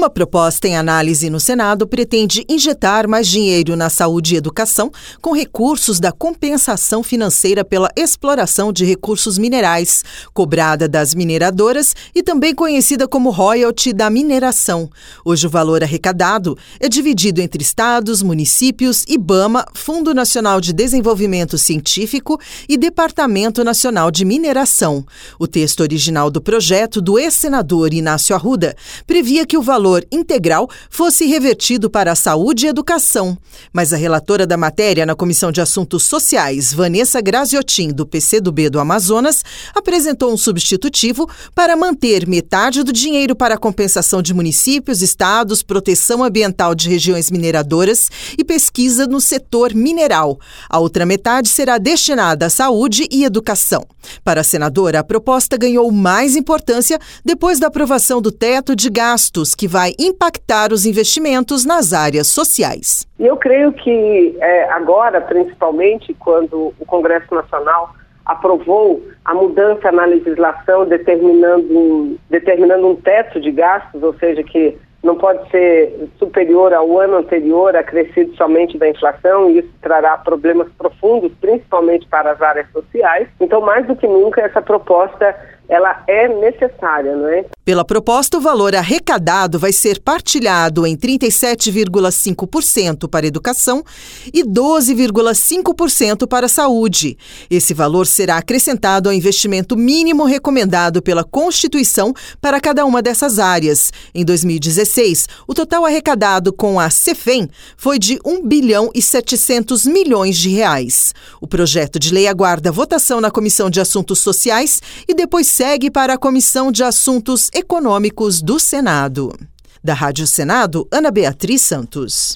Uma proposta em análise no Senado pretende injetar mais dinheiro na saúde e educação com recursos da compensação financeira pela exploração de recursos minerais, cobrada das mineradoras e também conhecida como royalty da mineração. Hoje o valor arrecadado é dividido entre estados, municípios, IBAMA, Fundo Nacional de Desenvolvimento Científico e Departamento Nacional de Mineração. O texto original do projeto do ex-senador Inácio Arruda previa que o valor integral fosse revertido para a saúde e educação. Mas a relatora da matéria na Comissão de Assuntos Sociais, Vanessa Graziotin, do PCdoB do Amazonas, apresentou um substitutivo para manter metade do dinheiro para a compensação de municípios, estados, proteção ambiental de regiões mineradoras e pesquisa no setor mineral. A outra metade será destinada à saúde e educação. Para a senadora, a proposta ganhou mais importância depois da aprovação do teto de gastos, que vai impactar os investimentos nas áreas sociais. Eu creio que agora, principalmente, quando o Congresso Nacional aprovou a mudança na legislação determinando um teto de gastos, ou seja, que não pode ser superior ao ano anterior, acrescido somente da inflação, e isso trará problemas profundos, principalmente para as áreas sociais. Então, mais do que nunca, essa proposta ela é necessária, não é? Pela proposta, o valor arrecadado vai ser partilhado em 37,5% para a educação e 12,5% para a saúde. Esse valor será acrescentado ao investimento mínimo recomendado pela Constituição para cada uma dessas áreas. Em 2016, o total arrecadado com a CEFEM foi de R$ 1,7 bilhão. O projeto de lei aguarda votação na Comissão de Assuntos Sociais e depois segue para a Comissão de Assuntos Econômicos do Senado. Da Rádio Senado, Ana Beatriz Santos.